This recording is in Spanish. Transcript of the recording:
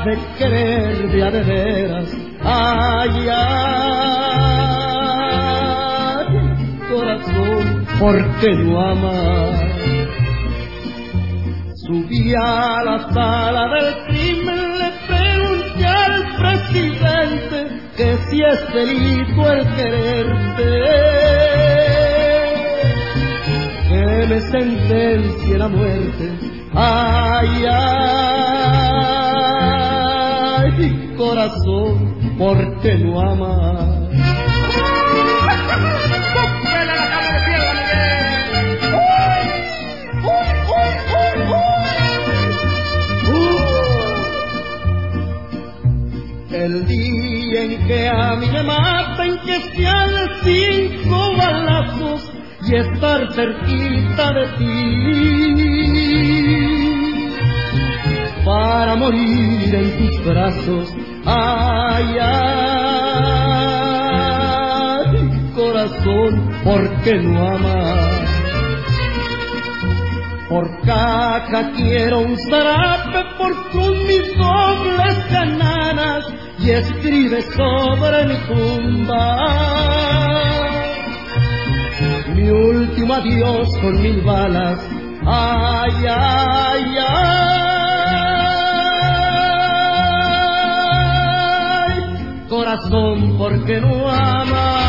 sabe querer de a de veras. Ay, ay, corazón, ¿por qué no ama? Subí a la sala del crimen, le pregunté al presidente que si es delito el quererte, que me sentencie la muerte. Ay, ay, corazón, ¿por qué no amas? El día en que a mí me maten, que sean 5 balazos y estar cerquita de ti, para morir en tus brazos. Ay, ay, corazón, ¿por qué no amas? Por caja quiero un zarape, por con mis dobles cananas, y escribe sobre mi tumba mi último adiós con 1000 balas. Ay, ay, ay, corazón, ¿por qué no amas?